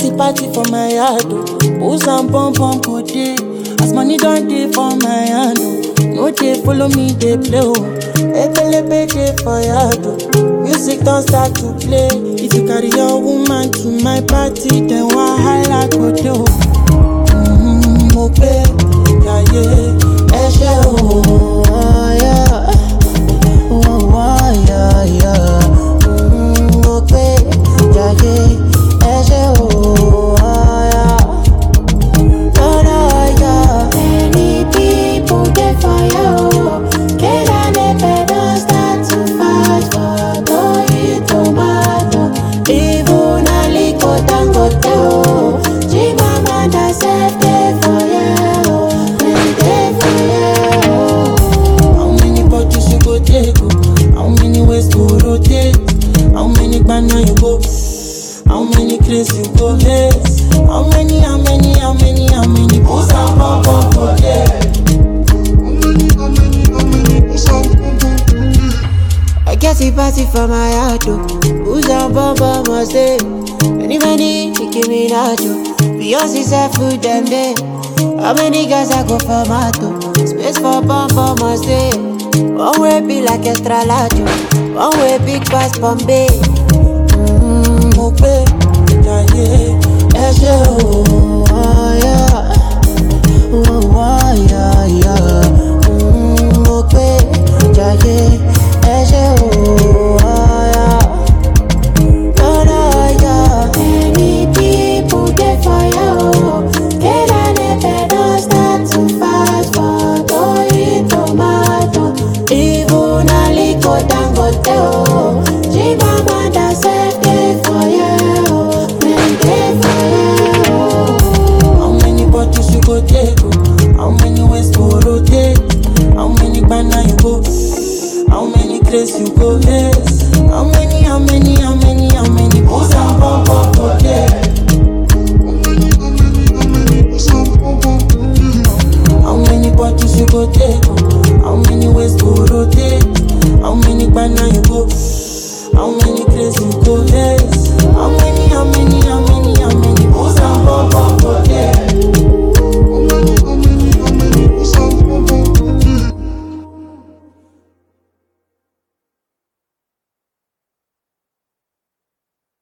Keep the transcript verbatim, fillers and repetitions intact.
Party, party for my yard, oh. Booze and pom pom go day. As money don't day for my hand, oh. No they follow me, they play, oh. Ekelebe day for yard, oh. Music don't start to play. If you carry your woman to my party, then wahala go do. Mmm, okay, yeah, yeah, eshe, oh, oh, yeah, oh, oh, yeah, yeah. Mmm, okay, yeah, yeah, eshe, oh, oh, yeah. Oh, no, yeah. Many people get fire, oh. Get on the bed, don't start to fight for going tomato. Even a lico tango teo. Jimama da set day for you, when day for you. How many bottles you go take, oh? How many ways to rotate? How many banana you go? How many crazy you go miss? How many, how many, how many, how many booze and pom pom go there? I guess he party for my heart, oh. Who's on bumper must stay. Many, many, Nicki Minaj, oh. Beyonce said food them day. How many guys I go for mato? Space for bumper must stay. One way be like extra large, oh. One way big pass Bombay. Mmm, okay, yeah, yeah, eshe, oh, oh, yeah, oh, oh, yeah, yeah. Mm, okay, yeah, yeah, eshe, oh, oh, yeah. No, no, yeah. Many people get fire, oh. Get on the bed, don't start to fight for going tomato. Even a lico tango teo. Jimama da set day for you, when day for you. How many bottles you go take, oh? How many ways to rotate? How many banana you go? How many crazy you go miss? How many, how many, how many, how many booze and pom pom go there? How many bottles you go take, oh? How many ways to rotate? How many banana you go? How many crazy you go